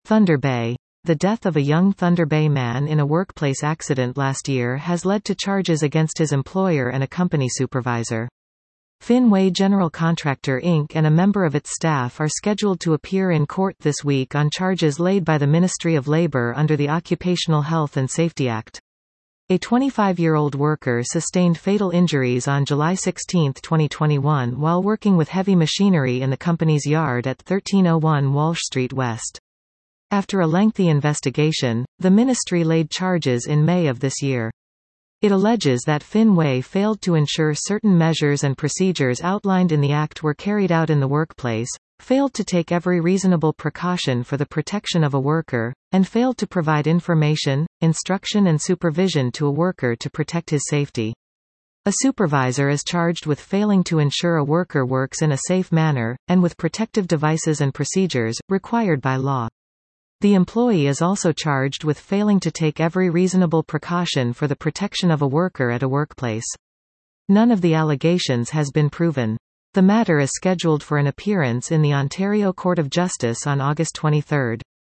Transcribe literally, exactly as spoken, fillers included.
Thunder Bay. The death of a young Thunder Bay man in a workplace accident last year has led to charges against his employer and a company supervisor. Finway General Contractor Incorporated and a member of its staff are scheduled to appear in court this week on charges laid by the Ministry of Labor under the Occupational Health and Safety Act. A twenty-five-year-old worker sustained fatal injuries on July sixteenth twenty twenty-one while working with heavy machinery in the company's yard at thirteen oh one Walsh Street West. After a lengthy investigation, the ministry laid charges in May of this year. It alleges that Finway failed to ensure certain measures and procedures outlined in the Act were carried out in the workplace, failed to take every reasonable precaution for the protection of a worker, and failed to provide information, instruction and supervision to a worker to protect his safety. A supervisor is charged with failing to ensure a worker works in a safe manner, and with protective devices and procedures, required by law. The employee is also charged with failing to take every reasonable precaution for the protection of a worker at a workplace. None of the allegations has been proven. The matter is scheduled for an appearance in the Ontario Court of Justice on August twenty-third.